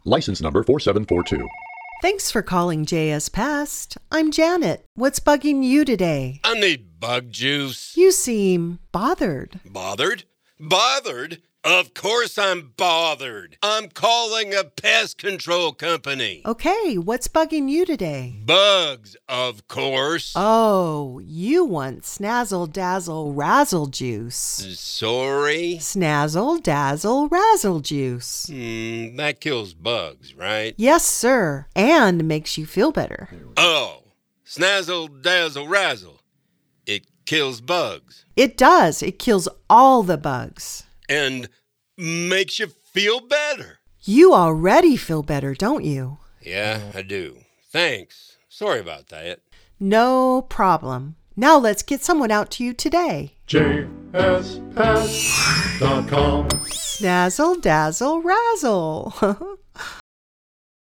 License number 4742. Thanks for calling JS Pest. I'm Janet. What's bugging you today? I need bug juice. You seem bothered. Bothered? Bothered? Of course I'm bothered. I'm calling a pest control company. Okay, what's bugging you today? Bugs, of course. Oh, you want Snazzle Dazzle Razzle Juice. Sorry? Snazzle Dazzle Razzle Juice. That kills bugs, right? Yes, sir, and makes you feel better. Oh, Snazzle Dazzle Razzle. It kills bugs. It does. It kills all the bugs. And makes you feel better. You already feel better, don't you? Yeah, I do. Thanks. Sorry about that. No problem. Now let's get someone out to you today. JSPest.com. Snazzle Dazzle Razzle.